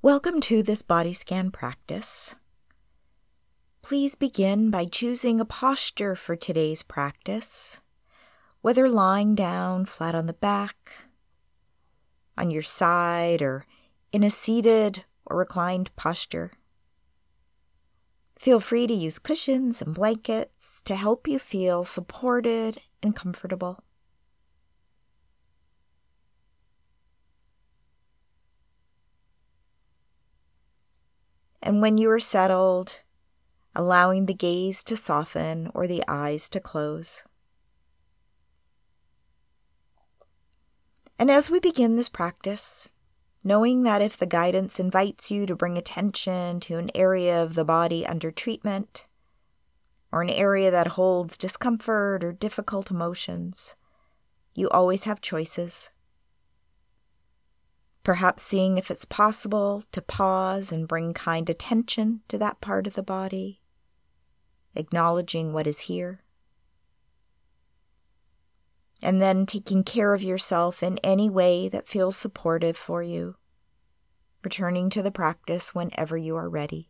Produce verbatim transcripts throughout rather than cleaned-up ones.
Welcome to this body scan practice. Please begin by choosing a posture for today's practice, whether lying down flat on the back, on your side, or in a seated or reclined posture. Feel free to use cushions and blankets to help you feel supported and comfortable. And when you are settled, allowing the gaze to soften or the eyes to close. And as we begin this practice, knowing that if the guidance invites you to bring attention to an area of the body under treatment, or an area that holds discomfort or difficult emotions, you always have choices. Perhaps seeing if it's possible to pause and bring kind attention to that part of the body, acknowledging what is here, and then taking care of yourself in any way that feels supportive for you, returning to the practice whenever you are ready.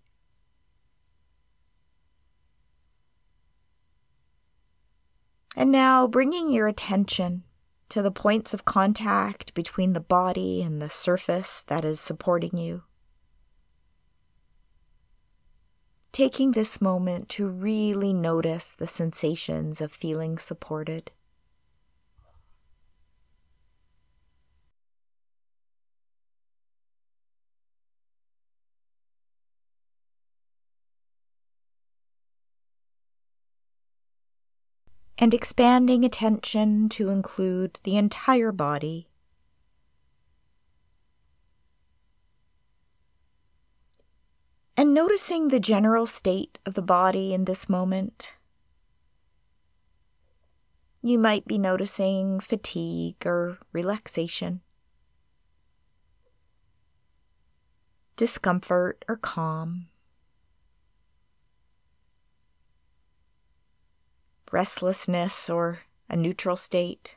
And now bringing your attention to the points of contact between the body and the surface that is supporting you. Taking this moment to really notice the sensations of feeling supported. And expanding attention to include the entire body. And noticing the general state of the body in this moment. You might be noticing fatigue or relaxation, discomfort or calm, restlessness or a neutral state.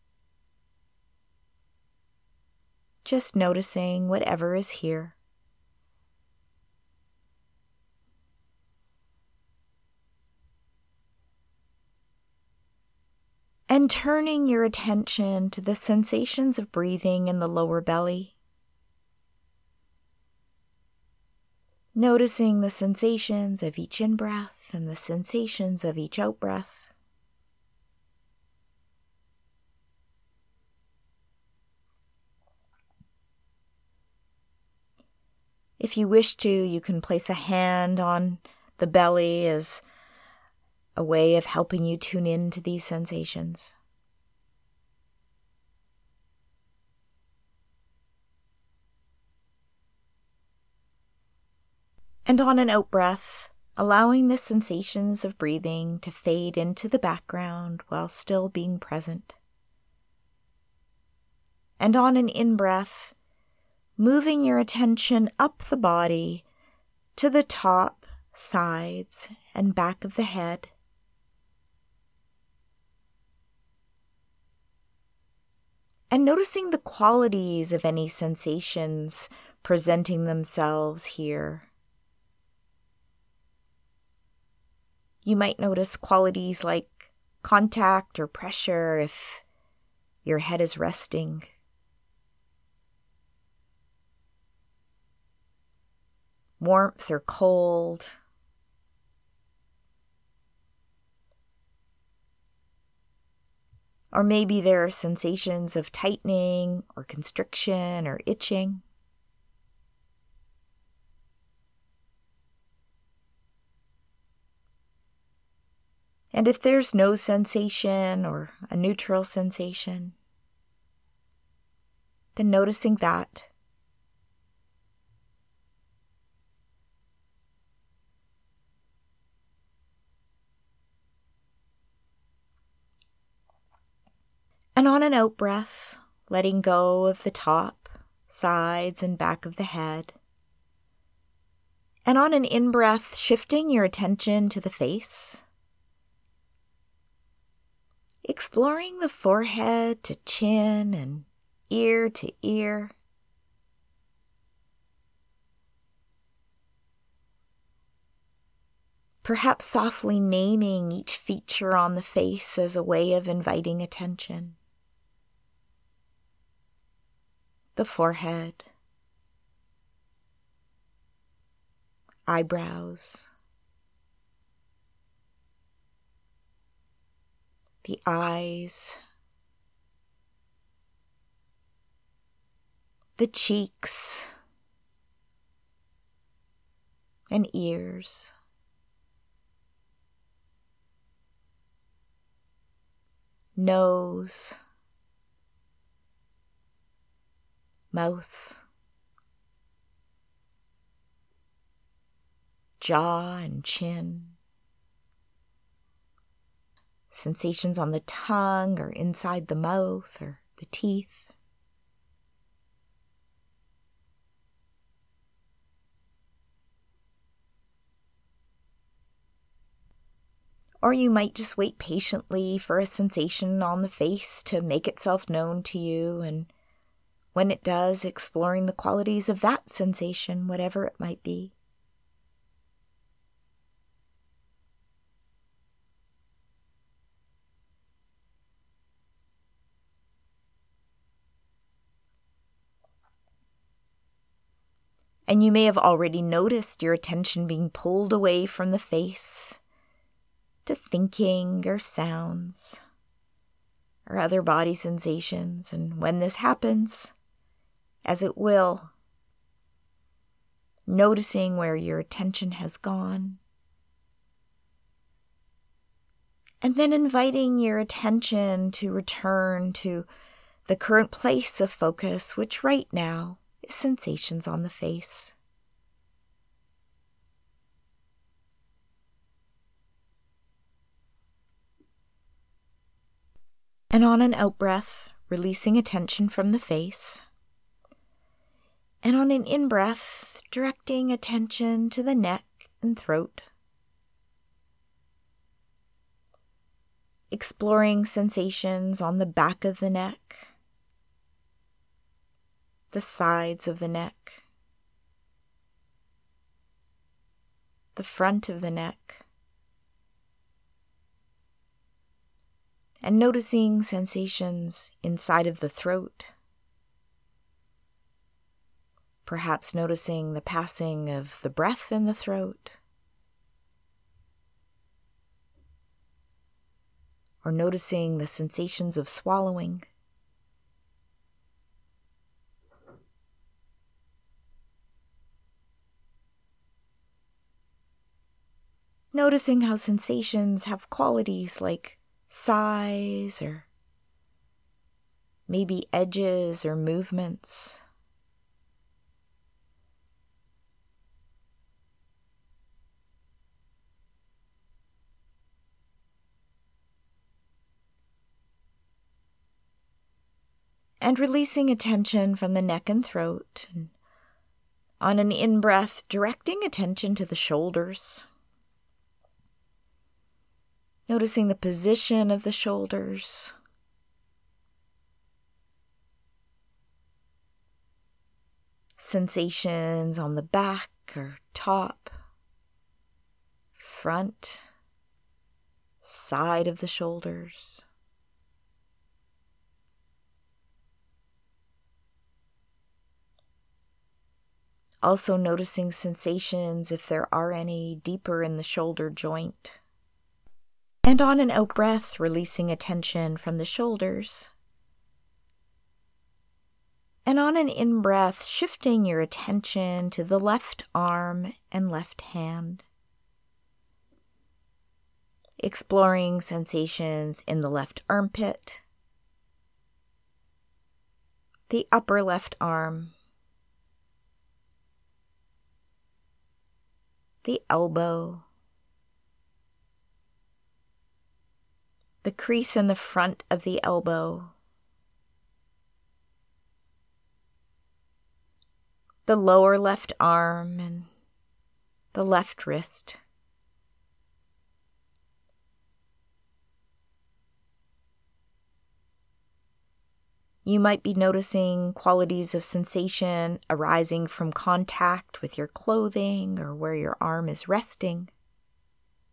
Just noticing whatever is here. And turning your attention to the sensations of breathing in the lower belly. Noticing the sensations of each in-breath and the sensations of each out-breath. If you wish to, you can place a hand on the belly as a way of helping you tune into these sensations. And on an out-breath, allowing the sensations of breathing to fade into the background while still being present. And on an in-breath, moving your attention up the body to the top, sides, and back of the head. And noticing the qualities of any sensations presenting themselves here. You might notice qualities like contact or pressure if your head is resting. Warmth or cold. Or maybe there are sensations of tightening or constriction or itching. And if there's no sensation or a neutral sensation, then noticing that. And on an out-breath, letting go of the top, sides, and back of the head. And on an in-breath, shifting your attention to the face. Exploring the forehead to chin and ear to ear. Perhaps softly naming each feature on the face as a way of inviting attention. The forehead, eyebrows, the eyes, the cheeks and ears, nose, mouth, jaw and chin, sensations on the tongue or inside the mouth or the teeth. Or you might just wait patiently for a sensation on the face to make itself known to you, and when it does, exploring the qualities of that sensation, whatever it might be. And you may have already noticed your attention being pulled away from the face to thinking or sounds or other body sensations. And when this happens, as it will, noticing where your attention has gone, and then inviting your attention to return to the current place of focus, which right now is sensations on the face. And on an out-breath, releasing attention from the face. And on an in-breath, directing attention to the neck and throat. Exploring sensations on the back of the neck, the sides of the neck, the front of the neck. And noticing sensations inside of the throat. Perhaps noticing the passing of the breath in the throat. Or noticing the sensations of swallowing. Noticing how sensations have qualities like size, or maybe edges or movements. And releasing attention from the neck and throat, and on an in-breath, directing attention to the shoulders. Noticing the position of the shoulders. Sensations on the back or top, front, side of the shoulders. Also noticing sensations, if there are any, deeper in the shoulder joint. And on an out-breath, releasing attention from the shoulders. And on an in-breath, shifting your attention to the left arm and left hand. Exploring sensations in the left armpit, the upper left arm, the elbow, the crease in the front of the elbow, the lower left arm and the left wrist. You might be noticing qualities of sensation arising from contact with your clothing or where your arm is resting.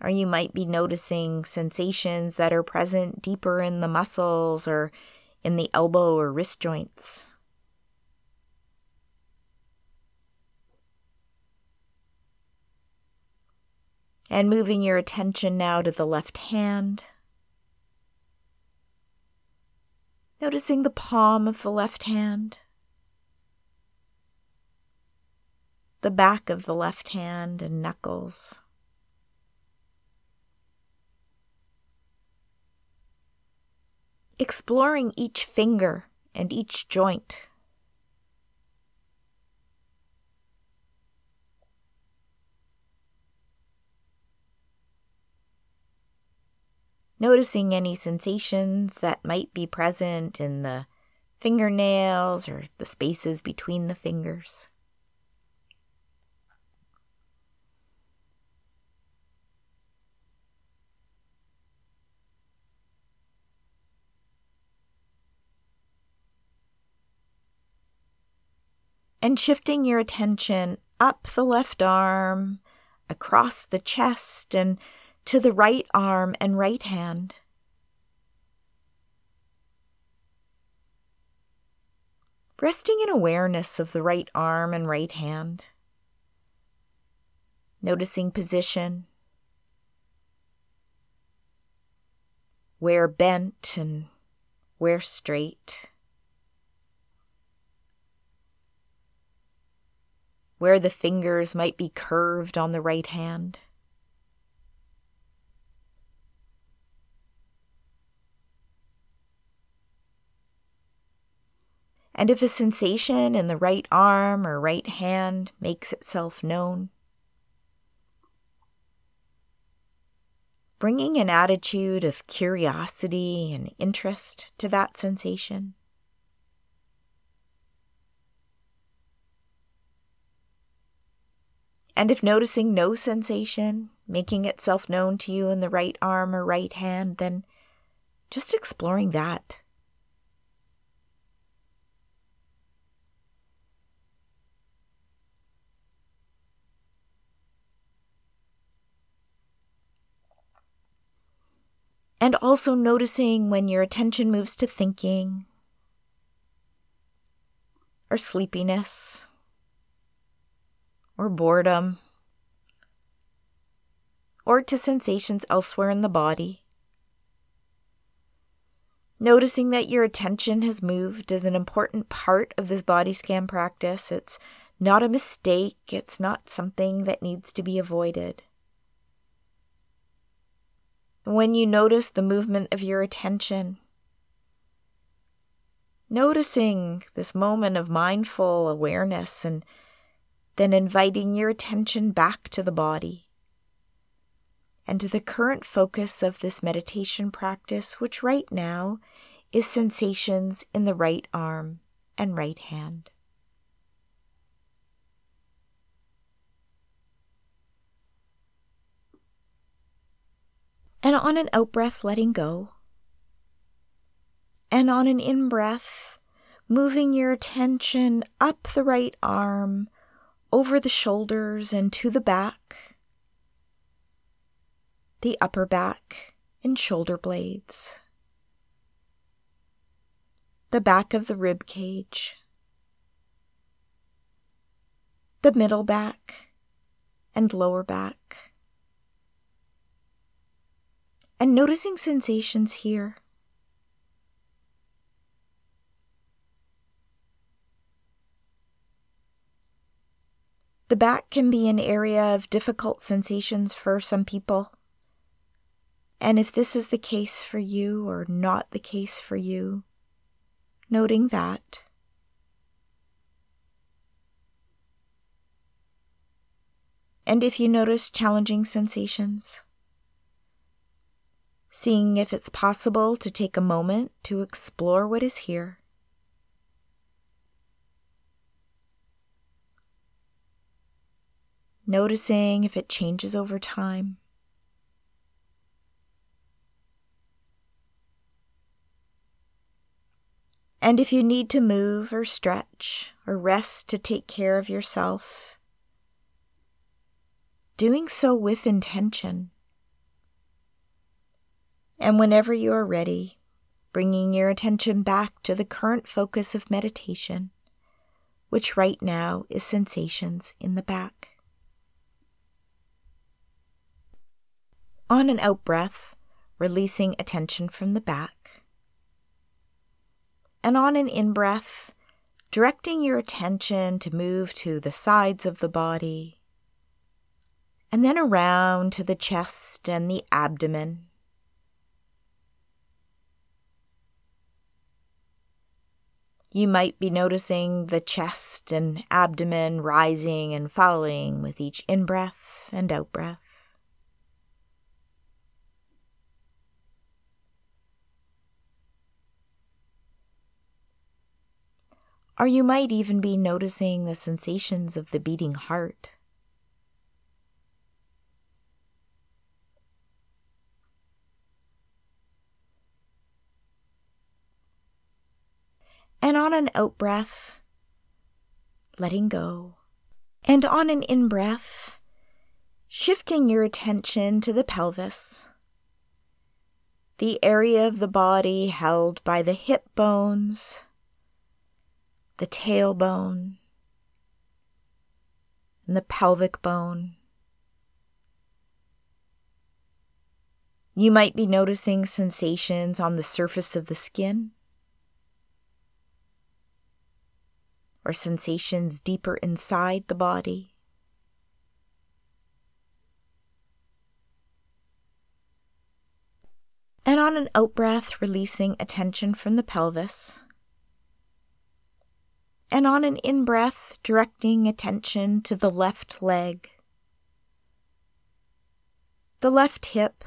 Or you might be noticing sensations that are present deeper in the muscles or in the elbow or wrist joints. And moving your attention now to the left hand. Noticing the palm of the left hand. The back of the left hand and knuckles. Exploring each finger and each joint. Noticing any sensations that might be present in the fingernails or the spaces between the fingers. And shifting your attention up the left arm, across the chest, and to the right arm and right hand. Resting in awareness of the right arm and right hand. Noticing position. Where bent and where straight. Where the fingers might be curved on the right hand. And if a sensation in the right arm or right hand makes itself known, bringing an attitude of curiosity and interest to that sensation. And if noticing no sensation making itself known to you in the right arm or right hand, then just exploring that. And also noticing when your attention moves to thinking or sleepiness or boredom or to sensations elsewhere in the body. Noticing that your attention has moved is an important part of this body scan practice. It's not a mistake. It's not something that needs to be avoided. When you notice the movement of your attention, noticing this moment of mindful awareness and then inviting your attention back to the body and to the current focus of this meditation practice, which right now is sensations in the right arm and right hand. And on an out-breath, letting go. And on an in-breath, moving your attention up the right arm, over the shoulders and to the back, the upper back and shoulder blades, the back of the rib cage, the middle back and lower back. And noticing sensations here. The back can be an area of difficult sensations for some people. And if this is the case for you or not the case for you, noting that. And if you notice challenging sensations, seeing if it's possible to take a moment to explore what is here. Noticing if it changes over time. And if you need to move or stretch or rest to take care of yourself, doing so with intention. And whenever you are ready, bringing your attention back to the current focus of meditation, which right now is sensations in the back. On an out-breath, releasing attention from the back. And on an in-breath, directing your attention to move to the sides of the body, and then around to the chest and the abdomen. You might be noticing the chest and abdomen rising and falling with each in-breath and out-breath. Or you might even be noticing the sensations of the beating heart. And on an out-breath, letting go. And on an in-breath, shifting your attention to the pelvis, the area of the body held by the hip bones, the tailbone, and the pelvic bone. You might be noticing sensations on the surface of the skin, or sensations deeper inside the body. And on an out-breath, releasing attention from the pelvis. And on an in-breath, directing attention to the left leg, the left hip,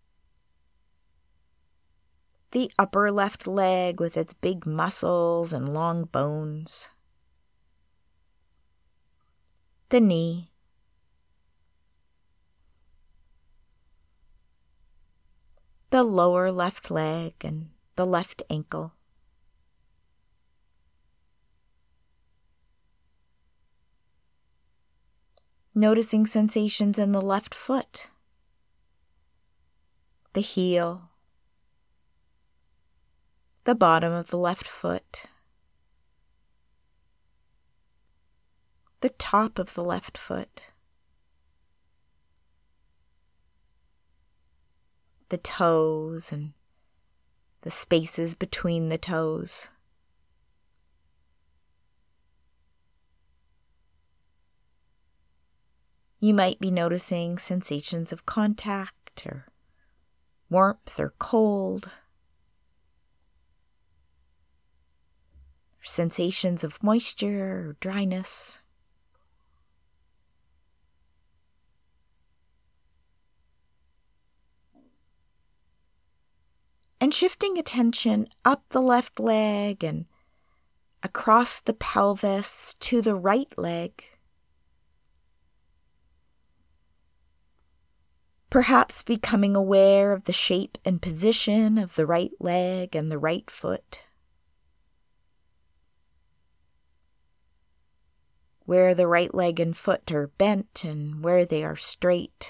the upper left leg with its big muscles and long bones, the knee, the lower left leg and the left ankle, noticing sensations in the left foot, the heel, the bottom of the left foot, the top of the left foot, the toes and the spaces between the toes. You might be noticing sensations of contact or warmth or cold, or sensations of moisture or dryness. And shifting attention up the left leg and across the pelvis to the right leg. Perhaps becoming aware of the shape and position of the right leg and the right foot. Where the right leg and foot are bent and where they are straight.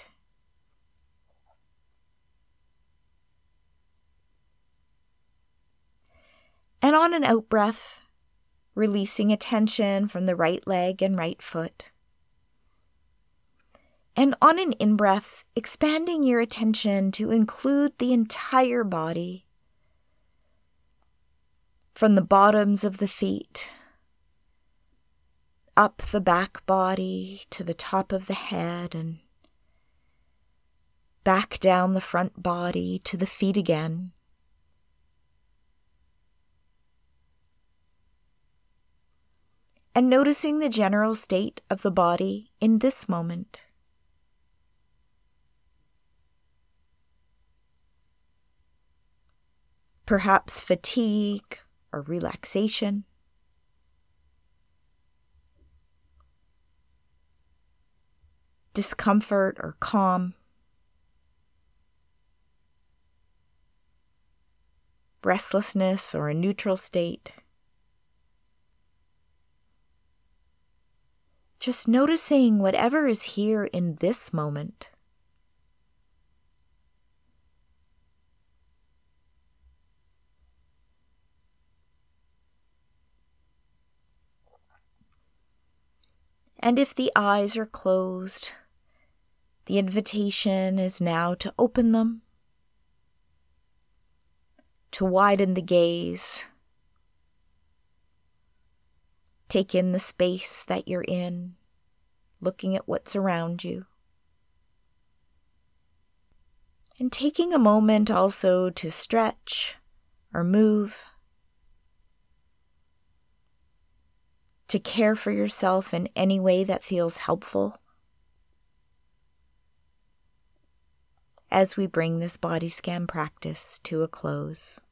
And on an out-breath, releasing attention from the right leg and right foot. And on an in-breath, expanding your attention to include the entire body, from the bottoms of the feet, up the back body to the top of the head, and back down the front body to the feet again. And noticing the general state of the body in this moment. Perhaps fatigue or relaxation. Discomfort or calm. Restlessness or a neutral state. Just noticing whatever is here in this moment. And if the eyes are closed, the invitation is now to open them, to widen the gaze, take in the space that you're in, looking at what's around you. And taking a moment also to stretch or move, to care for yourself in any way that feels helpful as we bring this body scan practice to a close.